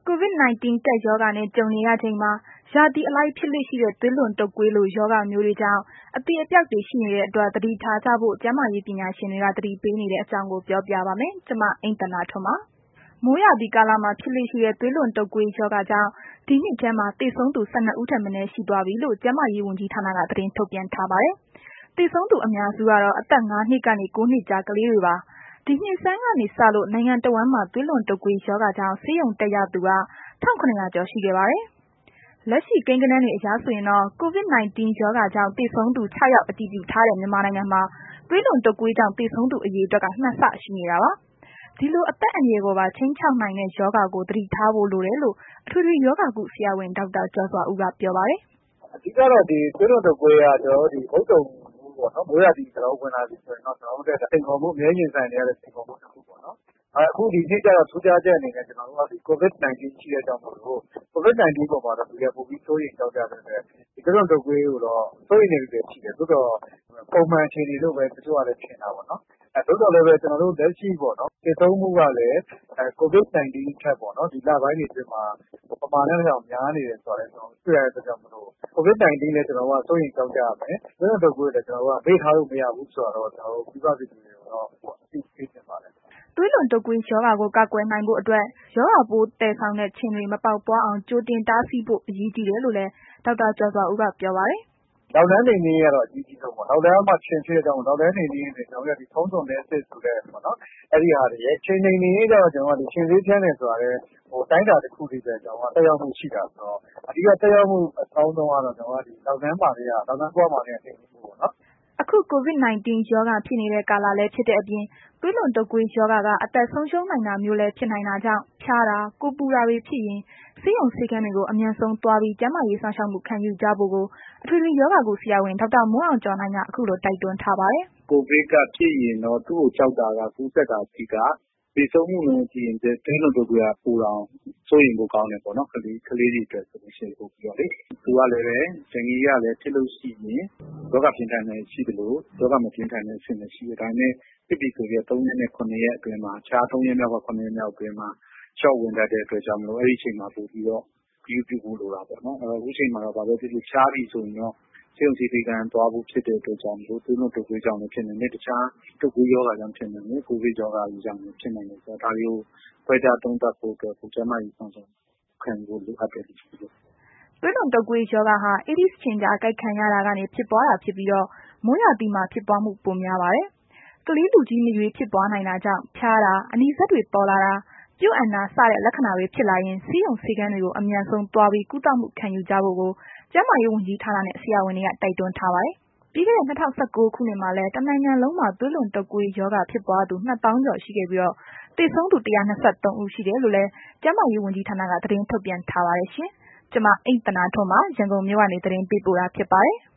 COVID-19 ကပ်ရောဂါနဲ့ ကြုံနေရချိန်မှာ ရာသီအလိုက်ဖြစ်လေ့ရှိတဲ့ သွေးလွန်တုပ်ကွေးလို ရောဂါမျိုးတွေကြောင့် အသေအပျောက်တွေ ရှိနေတဲ့အတွက် သတိထားကြဖို့ ကျန်းမာရေးပညာရှင်တွေက သတိပေးနေတဲ့အကြောင်းကို ပြောပြပါမယ်။ ဗွီအိုအေမြန်မာပိုင်းသတင်းထောက် မအိမ့်သန္တာထွန်းက သတင်းပေးပို့ထားပါတယ်။ မိုးရာသီကာလမှာ ဖြစ်လေ့ရှိတဲ့ သွေးလွန်တုပ်ကွေးရောဂါကြောင့် ဒီနှစ်ထဲမှာ သေဆုံးသူ ၁၂ ဦးထက်မနည်း ရှိသွားပြီလို့ ကျန်းမာရေးဝန်ကြီးဌာနက သတင်းထုတ်ပြန်ထားပါတယ်။ သေဆုံးသူအများစုကတော့ အသက် ၅ နှစ်ကနေ ၉ နှစ်ကြား ကလေးတွေပါ။ ဒီနှစ်ဆန်းကနေစလို့ နိုင်ငံတဝန်းမှာ သွေးလွန်တုပ်ကွေးရောဂါကြောင့် ဆေးရုံတက်ရသူက ၁,၇၀၀ ကျော်ရှိခဲ့ပါတယ်။ လက်ရှိကိန်းဂဏန်းတွေအရဆိုရင်တော့ COVID-19 ရောဂါကြောင့် သေဆုံးသူ ၆ ယောက် အတည်ပြုထားတဲ့ မြန်မာနိုင်ငံမှာ သွေးလွန်တုပ်ကွေးကြောင့် သေဆုံးသူ အရေအတွက်က ၂ ဆ ရှိနေတာပါ။ ဒီလို အသက်အန္တရာယ်ကိုပါ ခြိမ်းခြောက်နိုင်တဲ့ ရောဂါကို သတိထားဖို့လိုတယ်လို့ အထွေထွေရောဂါကု ဆရာဝန် ဒေါက်တာကျော်စွာဦးက ပြောပါတယ်။ “အဓိကတော့ ဒီသွေးလွန်တုပ်ကွေးက မုတ်သုန်ပေါ့နော်။ မိုးရာသီဝင်လာပြီဆိုရင်တော့ စိန်ခေါ်မှု အမြဲရင်ဆိုင်နေရတဲ့ စိန်ခေါ်မှုတစ်ခုပေါ့နော်။ အခုဒီနှစ်ကျတော့ ထူးခြားချက်အနေနဲ့ COVID-19 ရှိတဲ့အတွက်ကြောင့်မို့လို့ COVID-19 အပေါ်မှာတော့ လူတွေက ပိုပြီးစိုးရိမ်ကြောင့်ကြတဲ့အတွက် သွေးလွန်တုပ်ကွေးကိုတော့ စိုးရိမ်နေသူတွေရှိတယ်။ သို့သော် ပုံမှန်အခြေအနေလို့ပဲ တချို့ကလည်း ထင်တာပေါ့နော်။ သို့သော်လည်းပဲ လက်ရှိပေါ့နော်... သေဆုံးမှုကလည်း COVID-19 ထက်ပေါ့နော်... ဒီလပိုင်းတွေအတွင်းမှာ ပမာဏတစ်ယောက်များနေတယ်ဆိုတာလည်း တွေ့ရတဲ့အတွက်ကြောင့်မို့လို့ COVID-19 လည်း စိုးရိမ်ကြောင့်ကြရမယ်။ သွေးလွန်တုပ်ကွေးကိုလည်း မေ့ထားလို့မရဘူးဆိုတာတော့ မိဘပြည်သူတွေကိုတော့ အသိပေးချင်ပါတယ်။ ” သွေးလွန်တုပ်ကွေးရောဂါကို ကာကွယ်နိုင်ဖို့အတွက် ရောဂါပိုးသယ်ဆောင်တဲ့ ခြင်တွေ မပေါက်ဖွားအောင် ကြိုတင်တားဆီးဖို့ အရေးကြီးတယ်လို့လည်း ဒေါက်တာကျော်စွာဦးက ပြောပါတယ်။ “လောင်တန်းနှိမ်နင်းရေးကတော့ အရေးကြီးဆုံးပေါ့။ လောင်တန်းမှာ ခြင်ဖြစ်တဲ့အတွက်ကြောင့်မို့ လောင်တန်းနှိမ်နင်းရေးတွေ ထုံးစံလက်စွပ်ဆိုတဲ့ အဲ့ဒီဟာတွေရယ်။ ခြင်နှိမ်နင်းရေးကျတော့ ခြင်ဆေးဖြန်းတယ်ဆိုတာလည်း အတိုင်းအတာတစ်ခုထိပဲ သက်ရောက်မှုရှိတာဆိုတော့ အဓိကသက်ရောက်မှုအကောင်းဆုံးကတော့ လောင်တန်းမှာကတည်းက နှိမ်နင်းဖို့ပေါ့နော်။ ” အခု COVID-19 ရောဂါဖြစ်နေတဲ့ ကာလလည်း ဖြစ်တဲ့အပြင် သွေးလွန်တုပ်ကွေးရောဂါက အသက်ဆုံးရှုံးနိုင်တာမျိုးလည်း ဖြစ်နိုင်တာကြောင့် ဖျားတာ ကိုယ်ပူတာတွေဖြစ်ရင် ဆေးရုံဆေးခန်းတွေကို အမြန်ဆုံးသွားပြီး ကျန်းမာရေးစောင့်ရှောက်မှု ခံယူကြဖို့ကို အထွေထွေရောဂါကု ဆရာဝန် ဒေါက်တာမိုးအောင်ကျော်နိုင်က ခုလို တိုက်တွန်းထားပါတယ်။ “ကိုဗစ်က ဖြစ်ရင်တော့ သူ့ကိုကြောက်တာက ကူးစက်တာရှိတာ။ သေဆုံးမှုနှုန်းကြည့်ရင် သွေးလွန်တုပ်ကွေးက ပိုတောင်စိုးရိမ်ဖို့ကောင်းတယ်ပေါ့နော်။ ကလေးတွေအတွက်ဆိုလို့ရှိရင် ပိုပြီးတော့လေ။ သူကလည်းပဲ ဒန်ကေကလည်း ဖြစ်လို့ရှိရင် ရောဂါပြင်းထန်တာရှိသလို ရောဂါမပြင်းထန်တဲ့ အဆင့်လည်းရှိတယ်။ ဒါပေမဲ့ ဖြစ်ပြီဆိုခဲ့ ၃ ရက်နဲ့ ၇ ရက်အတွင်းမှာ တခြား ၃ ရက်မြောက် ၇ ရက်မြောက်အတွင်းမှာ ရှော့ဝင်တတ်တဲ့အတွက်ကြောင့်မို့လို့ အဲ့ဒီအချိန်မှာ ပိုပြီးတော့ ဂရုပြုဖို့လိုတာပေါ့နော်။ အခုချိန်မှာတော့ ဘာပဲဖြစ်ဖြစ် ဖျားပြီဆိုရင်တော့ ဆေးရုံဆေးခန်းသွားဖို့ဖြစ်တဲ့အတွက်ကြောင့်မို့လို့ သွေးလွန်တုပ်ကွေးကြောင့်လည်း ဖြစ်နိုင်တယ်။ တခြားတုပ်ကွေးရောဂါကြောင့်ဖြစ်နိုင်တယ်။ ကိုဗစ်ရောဂါကြောင့်လည်း ဖြစ်နိုင်တယ်ဆိုတော့ ဒါတွေကို ခွဲခြားသုံးသပ်ဖို့အတွက်ကို ကျန်းမာရေးစောင့်ရှောက်မှု ခံယူဖို့လိုအပ်တယ်လို့ ပြောချင်ပါတယ်။ ” သွေးလွန်တုပ်ကွေးရောဂါဟာ Aedes ခြင်ကျား အကိုက်ခံရတာကနေ ဖြစ်ပွားတာဖြစ်ပြီးတော့ မိုးရာသီမှာ ဖြစ်ပွားမှု ပိုများပါတယ်။ ကလေးလူကြီးမရွေးဖြစ်ပွားနိုင်တာကြောင့် ဖျားတာ အနီစက်တွေပေါ်လာတာ ပျို့အန်တာ စတဲ့ လက္ခဏာတွေဖြစ်လာရင် ဆေးရုံဆေးခန်းတွေကို အမြန်ဆုံးသွားပြီး ကုသမှုခံယူကြဖို့ကို ကျန်းမာရေးဝန်ကြီးဌာနနဲ့ ဆရာဝန်တွေက တိုက်တွန်းထားပါတယ်။ ပြီးခဲ့တဲ့ ၂၀၁၉ ခုနှစ်မှာလည်း တစ်နိုင်ငံလုံးမှာ သွေးလွန်တုပ်ကွေးရောဂါဖြစ်ပွားသူ ၂၀,၀၀၀ ကျော်ရှိခဲ့ပြီး သေဆုံးသူ ၁၂၃ ဦးရှိတယ်လို့လည်း ကျန်းမာရေးဝန်ကြီးဌာနက သတင်းထုတ်ပြန်ထားပါတယ်ရှင်။ ကျွန်မအိမ့်သန္တာထွန်းပါ ရန်ကုန်မြို့ကနေ သတင်းပေးပို့တာဖြစ်ပါတယ်။